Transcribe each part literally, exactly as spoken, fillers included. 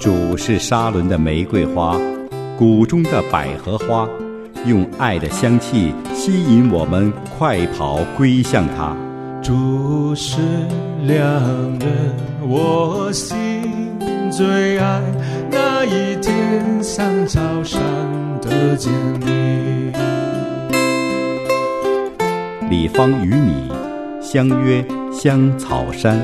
主是沙伦的玫瑰花，谷中的百合花，用爱的香气吸引我们快跑归向他。 主是良人，我心最爱，那一天像草上的坚立。 李芳与你相约香草山。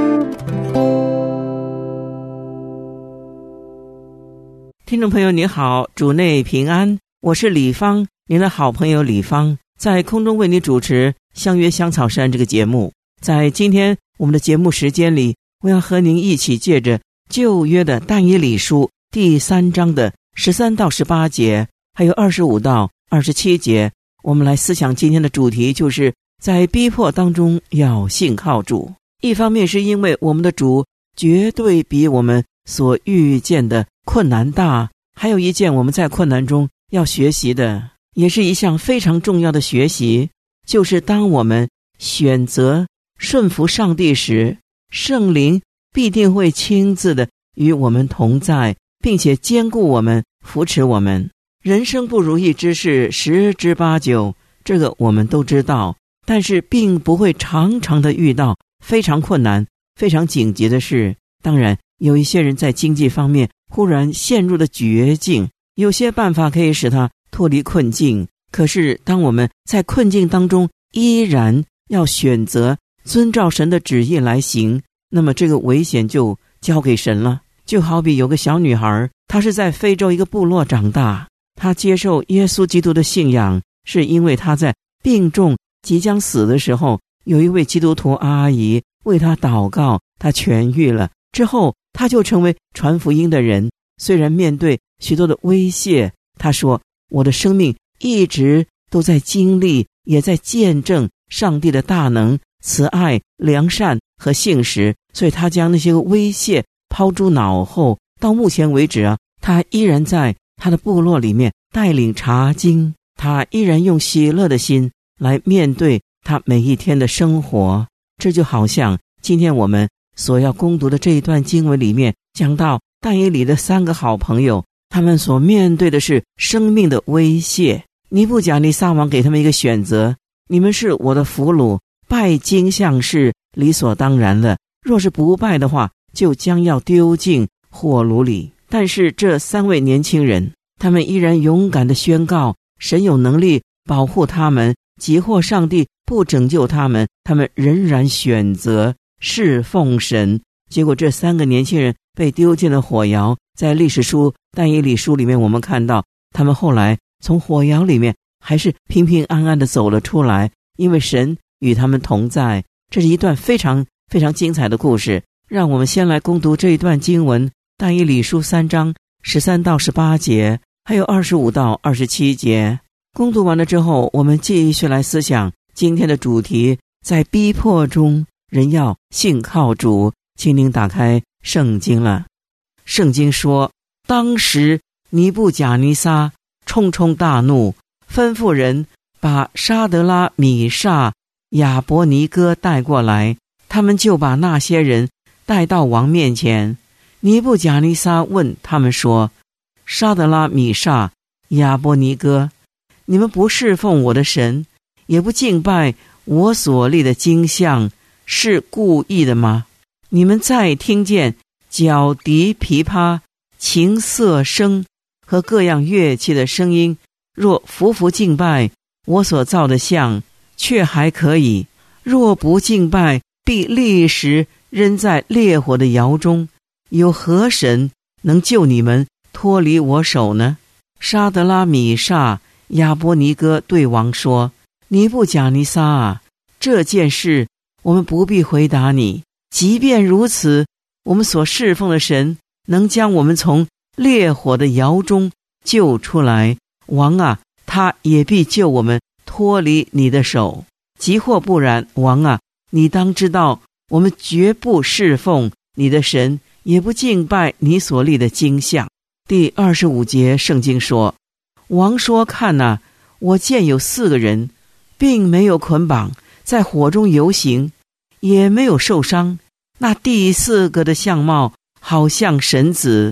听众朋友你好，主内平安，我是李芳，您的好朋友李芳，在空中为你主持相约香草山这个节目。在今天我们的节目时间里，我要和您一起借着旧约的但以理书第三章的十三到十八节，还有二十五到二十七节，我们来思想今天的主题，就是在逼迫当中要信靠主。一方面是因为我们的主绝对比我们所遇见的困难大，还有一件我们在困难中要学习的，也是一项非常重要的学习，就是当我们选择顺服上帝时，圣灵必定会亲自的与我们同在，并且坚固我们，扶持我们。人生不如意之事十之八九，这个我们都知道，但是并不会常常的遇到非常困难非常紧急的事。当然有一些人在经济方面忽然陷入了绝境，有些办法可以使他脱离困境，可是当我们在困境当中依然要选择遵照神的旨意来行，那么这个危险就交给神了。就好比有个小女孩，她是在非洲一个部落长大，她接受耶稣基督的信仰，是因为她在病重即将死的时候，有一位基督徒阿姨为她祷告，她痊愈了之后，她就成为传福音的人。虽然面对许多的威胁，她说我的生命一直都在经历，也在见证上帝的大能、慈爱、良善和信实，所以他将那些威胁抛诸脑后。到目前为止啊，他依然在他的部落里面带领查经，他依然用喜乐的心来面对他每一天的生活。这就好像今天我们所要攻读的这一段经文里面讲到但以理的三个好朋友，他们所面对的是生命的威胁。尼布甲尼撒王给他们一个选择，你们是我的俘虏，拜金像是理所当然了，若是不拜的话，就将要丢进火炉里。但是这三位年轻人，他们依然勇敢地宣告神有能力保护他们，即或上帝不拯救他们，他们仍然选择侍奉神。结果这三个年轻人被丢进了火窑。在历史书但以理书里面，我们看到他们后来从火窑里面还是平平安安地走了出来，因为神与他们同在。这是一段非常非常精彩的故事。让我们先来攻读这一段经文，但以理书三章十三到十八节，还有二十五到二十七节。攻读完了之后，我们继续来思想今天的主题，在逼迫中人要信靠主。请您打开圣经了。圣经说，当时尼布甲尼撒冲冲大怒，吩咐人把沙德拉、米煞、亚伯尼哥带过来，他们就把那些人带到王面前。尼布甲尼撒问他们说，沙德拉、米煞、亚伯尼哥，你们不侍奉我的神，也不敬拜我所立的金像，是故意的吗？你们再听见角笛、琵琶、琴瑟声和各样乐器的声音，若服服敬拜我所造的像，却还可以；若不敬拜，必立时扔在烈火的窑中。有何神能救你们脱离我手呢？沙德拉、米煞、亚伯尼哥对王说，尼布甲尼撒啊，这件事我们不必回答你。即便如此，我们所侍奉的神能将我们从烈火的窑中救出来，王啊，他也必救我们脱离你的手。即或不然，王啊，你当知道，我们绝不侍奉你的神，也不敬拜你所立的金像。第二十五节圣经说，王说，看哪，我见有四个人，并没有捆绑，在火中游行，也没有受伤。那第四个的相貌好像神子，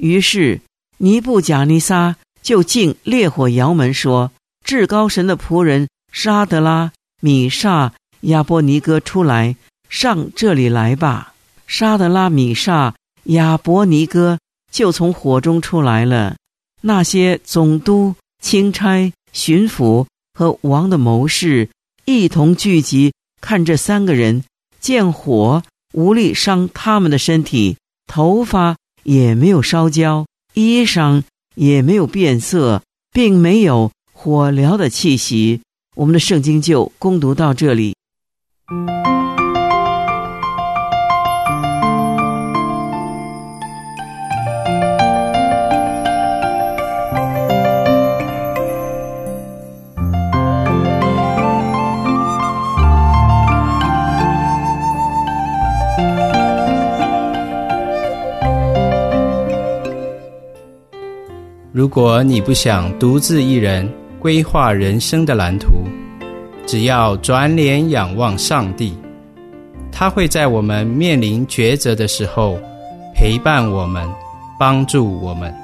于是尼布甲尼撒就进烈火窑门说，至高神的仆人沙德拉、米煞、亚波尼哥出来，上这里来吧。沙德拉、米煞、亚伯尼哥就从火中出来了。那些总督、钦差、巡抚和王的谋士一同聚集，看这三个人，见火无力伤他们的身体，头发也没有烧焦，衣裳也没有变色，并没有火燎的气息。我们的圣经就攻读到这里。 如果你不想独自一人规划人生的蓝图，只要转脸仰望上帝，他会在我们面临抉择的时候陪伴我们，帮助我们。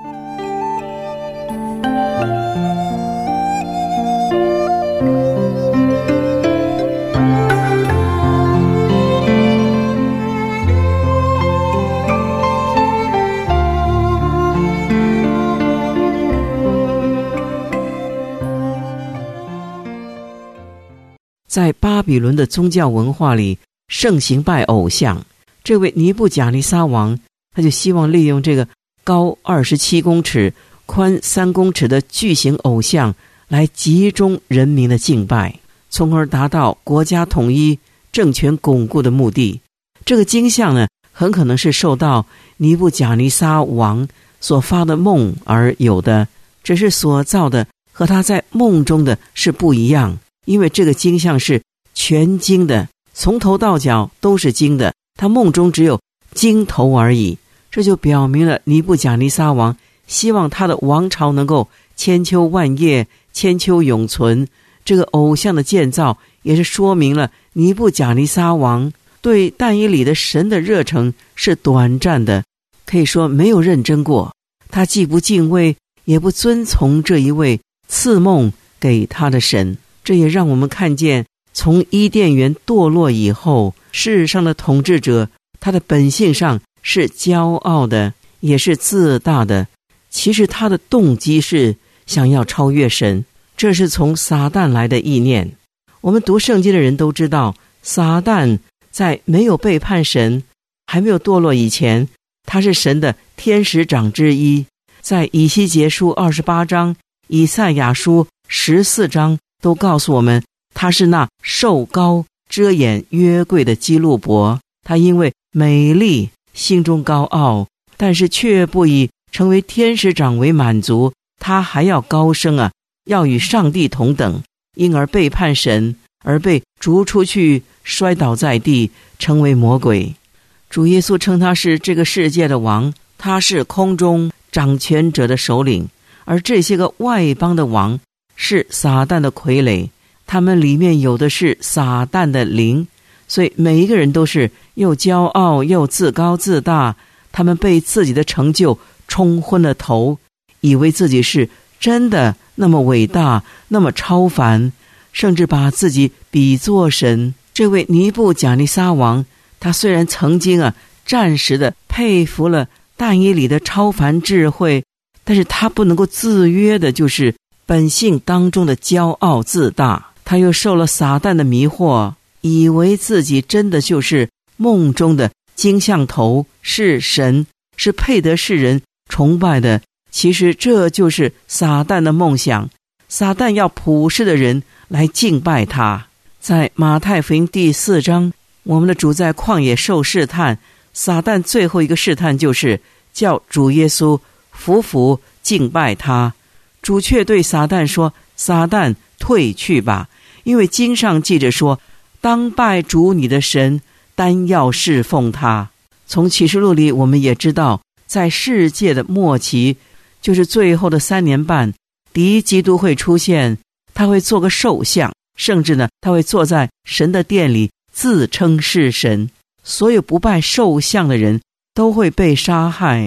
在巴比伦的宗教文化里盛行拜偶像，这位尼布甲尼撒王他就希望利用这个高二十七公尺、宽三公尺的巨型偶像来集中人民的敬拜，从而达到国家统一、政权巩固的目的。这个经像呢，很可能是受到尼布甲尼撒王所发的梦而有的，只是所造的和他在梦中的是不一样。因为这个经像是全经的，从头到脚都是经的，他梦中只有经头而已。这就表明了尼布甲尼撒王希望他的王朝能够千秋万叶、千秋永存。这个偶像的建造也是说明了尼布甲尼撒王对但以理的神的热诚是短暂的，可以说没有认真过。他既不敬畏也不遵从这一位赐梦给他的神。这也让我们看见，从伊甸园堕落以后，世上的统治者他的本性上是骄傲的，也是自大的。其实他的动机是想要超越神，这是从撒旦来的意念。我们读圣经的人都知道，撒旦在没有背叛神、还没有堕落以前，他是神的天使长之一。在以西结书二十八章、以赛亚书十四章都告诉我们，他是那瘦高遮掩约柜的基路伯。他因为美丽心中高傲，但是却不以成为天使长为满足，他还要高升啊，要与上帝同等，因而背叛神，而被逐出去，摔倒在地，成为魔鬼。主耶稣称他是这个世界的王，他是空中掌权者的首领，而这些个外邦的王是撒旦的傀儡，他们里面有的是撒旦的灵，所以每一个人都是又骄傲又自高自大，他们被自己的成就冲昏了头，以为自己是真的那么伟大，那么超凡，甚至把自己比作神。这位尼布甲尼撒王，他虽然曾经啊暂时的佩服了但以理的超凡智慧，但是他不能够自约的就是本性当中的骄傲自大。他又受了撒旦的迷惑，以为自己真的就是梦中的金像头，是神，是配得世人崇拜的。其实这就是撒旦的梦想，撒旦要普世的人来敬拜他。在马太福音第四章，我们的主在旷野受试探，撒旦最后一个试探就是叫主耶稣俯伏敬拜他。主却对撒旦说，撒旦退去吧，因为经上记着说，当拜主你的神，单要侍奉他。从启示录里我们也知道，在世界的末期，就是最后的三年半，敌基督会出现，他会做个兽像，甚至呢他会坐在神的殿里自称是神。所有不拜兽像的人都会被杀害。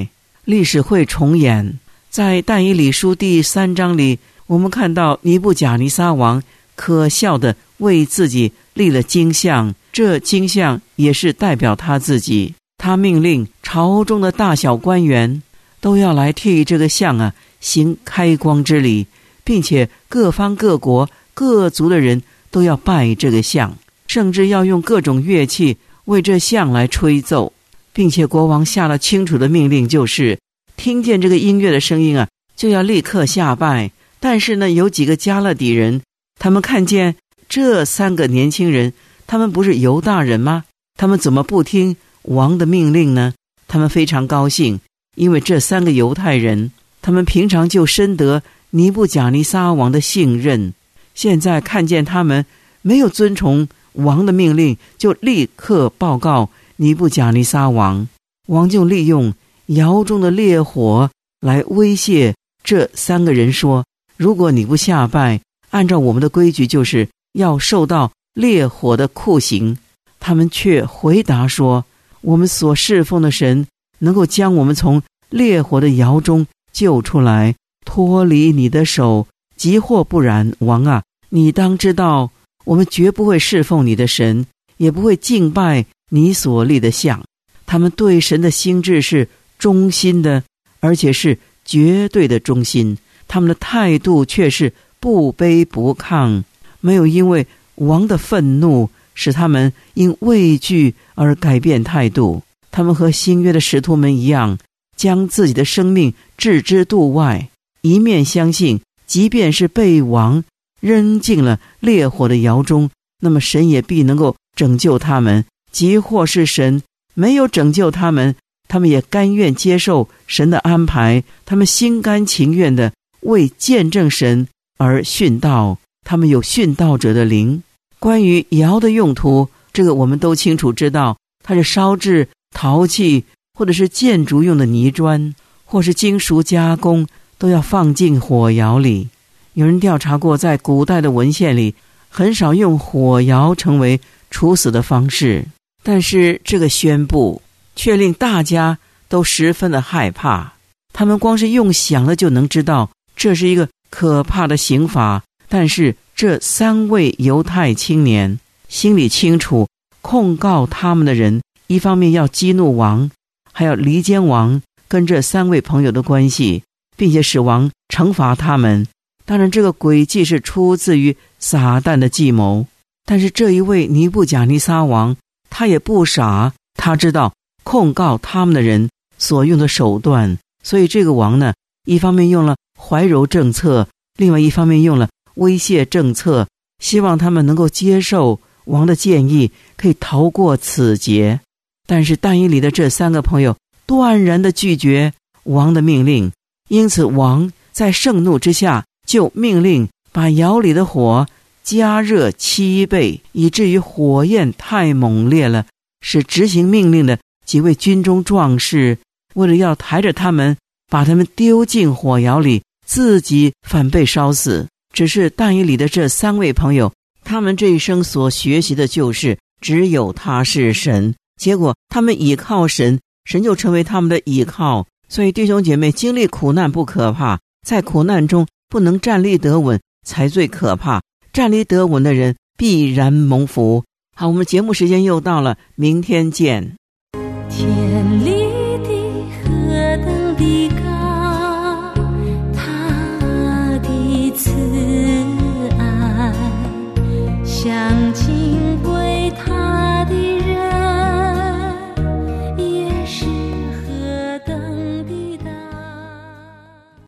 历史会重演。在但以理书第三章里，我们看到尼布甲尼撒王可笑的为自己立了金像，这金像也是代表他自己。他命令朝中的大小官员都要来替这个像啊行开光之礼，并且各方各国各族的人都要拜这个像，甚至要用各种乐器为这像来吹奏，并且国王下了清楚的命令，就是听见这个音乐的声音啊，就要立刻下拜。但是呢，有几个加勒底人，他们看见这三个年轻人，他们不是犹大人吗？他们怎么不听王的命令呢？他们非常高兴，因为这三个犹太人，他们平常就深得尼布甲尼撒王的信任，现在看见他们没有遵从王的命令，就立刻报告尼布甲尼撒王。王就利用窑中的烈火来威胁这三个人说，如果你不下拜，按照我们的规矩就是要受到烈火的酷刑。他们却回答说，我们所侍奉的神能够将我们从烈火的窑中救出来，脱离你的手，即或不然，王啊，你当知道，我们绝不会侍奉你的神，也不会敬拜你所立的像。他们对神的心志是忠心的，而且是绝对的忠心，他们的态度却是不卑不亢，没有因为王的愤怒使他们因畏惧而改变态度。他们和新约的使徒们一样，将自己的生命置之度外，一面相信即便是被王扔进了烈火的窑中，那么神也必能够拯救他们，即或是神没有拯救他们，他们也甘愿接受神的安排，他们心甘情愿的为见证神而殉道，他们有殉道者的灵。关于窑的用途，这个我们都清楚知道，它是烧制陶器或者是建筑用的泥砖，或是金属加工，都要放进火窑里。有人调查过，在古代的文献里很少用火窑成为处死的方式，但是这个宣布却令大家都十分的害怕。他们光是用想的就能知道这是一个可怕的刑罚，但是这三位犹太青年心里清楚，控告他们的人一方面要激怒王，还要离间王跟这三位朋友的关系，并且使王惩罚他们。当然这个诡计是出自于撒旦的计谋，但是这一位尼布甲尼撒王他也不傻，他知道控告他们的人所用的手段，所以这个王呢，一方面用了怀柔政策，另外一方面用了威胁政策，希望他们能够接受王的建议，可以逃过此劫。但是但以理的这三个朋友断然地拒绝王的命令，因此王在盛怒之下就命令把窑里的火加热七倍，以至于火焰太猛烈了，使执行命令的几位军中壮士为了要抬着他们把他们丢进火窑里，自己反被烧死。只是但以理的这三位朋友，他们这一生所学习的就是只有他是神，结果他们倚靠神，神就成为他们的倚靠。所以弟兄姐妹，经历苦难不可怕，在苦难中不能站立得稳才最可怕，站立得稳的人必然蒙福。好，我们节目时间又到了，明天见。 天里的何等的